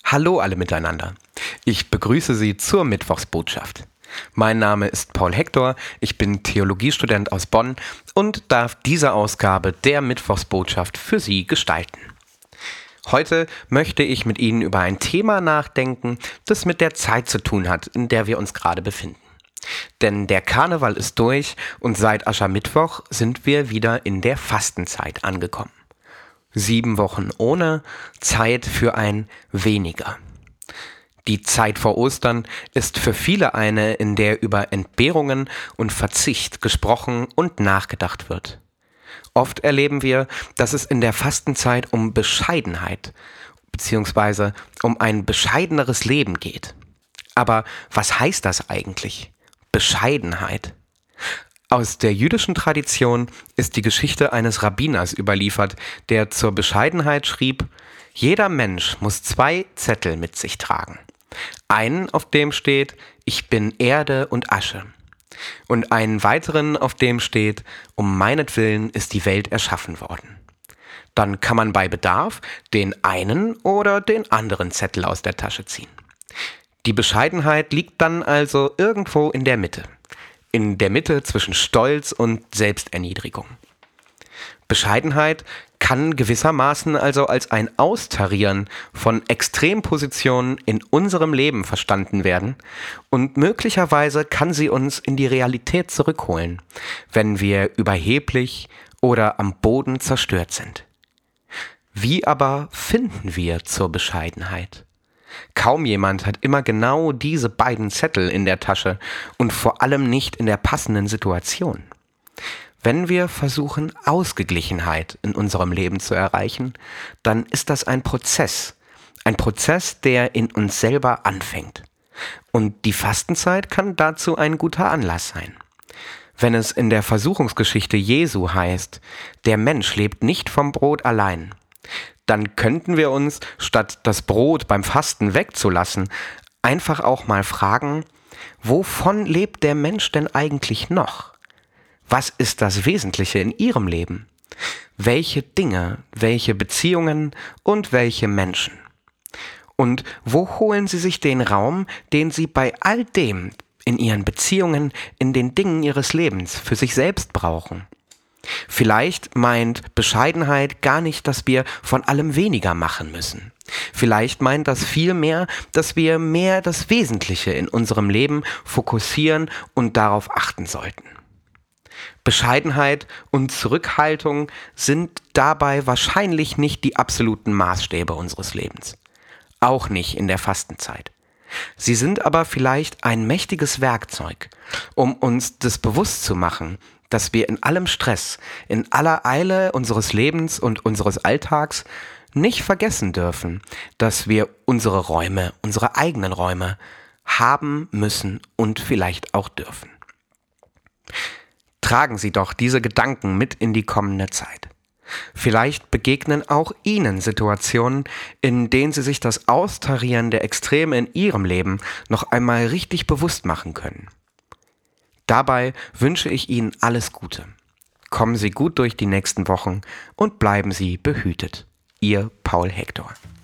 Hallo alle miteinander. Ich begrüße Sie zur Mittwochsbotschaft. Mein Name ist Paul Hector, ich bin Theologiestudent aus Bonn und darf diese Ausgabe der Mittwochsbotschaft für Sie gestalten. Heute möchte ich mit Ihnen über ein Thema nachdenken, das mit der Zeit zu tun hat, in der wir uns gerade befinden. Denn der Karneval ist durch und seit Aschermittwoch sind wir wieder in der Fastenzeit angekommen. 7 Wochen ohne, Zeit für ein weniger. Die Zeit vor Ostern ist für viele eine, in der über Entbehrungen und Verzicht gesprochen und nachgedacht wird. Oft erleben wir, dass es in der Fastenzeit um Bescheidenheit bzw. um ein bescheideneres Leben geht. Aber was heißt das eigentlich? Bescheidenheit. Aus der jüdischen Tradition ist die Geschichte eines Rabbiners überliefert, der zur Bescheidenheit schrieb: Jeder Mensch muss 2 Zettel mit sich tragen. Einen, auf dem steht: Ich bin Erde und Asche. Und einen weiteren, auf dem steht: Um meinetwillen ist die Welt erschaffen worden. Dann kann man bei Bedarf den einen oder den anderen Zettel aus der Tasche ziehen. Die Bescheidenheit liegt dann also irgendwo in der Mitte. In der Mitte zwischen Stolz und Selbsterniedrigung. Bescheidenheit kann gewissermaßen also als ein Austarieren von Extrempositionen in unserem Leben verstanden werden und möglicherweise kann sie uns in die Realität zurückholen, wenn wir überheblich oder am Boden zerstört sind. Wie aber finden wir zur Bescheidenheit? Kaum jemand hat immer genau diese beiden Zettel in der Tasche und vor allem nicht in der passenden Situation. Wenn wir versuchen, Ausgeglichenheit in unserem Leben zu erreichen, dann ist das ein Prozess, der in uns selber anfängt. Und die Fastenzeit kann dazu ein guter Anlass sein. Wenn es in der Versuchungsgeschichte Jesu heißt, der Mensch lebt nicht vom Brot allein, dann könnten wir uns, statt das Brot beim Fasten wegzulassen, einfach auch mal fragen, wovon lebt der Mensch denn eigentlich noch? Was ist das Wesentliche in Ihrem Leben? Welche Dinge, welche Beziehungen und welche Menschen? Und wo holen Sie sich den Raum, den Sie bei all dem in Ihren Beziehungen, in den Dingen Ihres Lebens für sich selbst brauchen? Vielleicht meint Bescheidenheit gar nicht, dass wir von allem weniger machen müssen. Vielleicht meint das vielmehr, dass wir mehr das Wesentliche in unserem Leben fokussieren und darauf achten sollten. Bescheidenheit und Zurückhaltung sind dabei wahrscheinlich nicht die absoluten Maßstäbe unseres Lebens. Auch nicht in der Fastenzeit. Sie sind aber vielleicht ein mächtiges Werkzeug, um uns das bewusst zu machen, dass wir in allem Stress, in aller Eile unseres Lebens und unseres Alltags nicht vergessen dürfen, dass wir unsere Räume, unsere eigenen Räume haben müssen und vielleicht auch dürfen. Tragen Sie doch diese Gedanken mit in die kommende Zeit. Vielleicht begegnen auch Ihnen Situationen, in denen Sie sich das Austarieren der Extreme in Ihrem Leben noch einmal richtig bewusst machen können. Dabei wünsche ich Ihnen alles Gute. Kommen Sie gut durch die nächsten Wochen und bleiben Sie behütet. Ihr Paul Hector.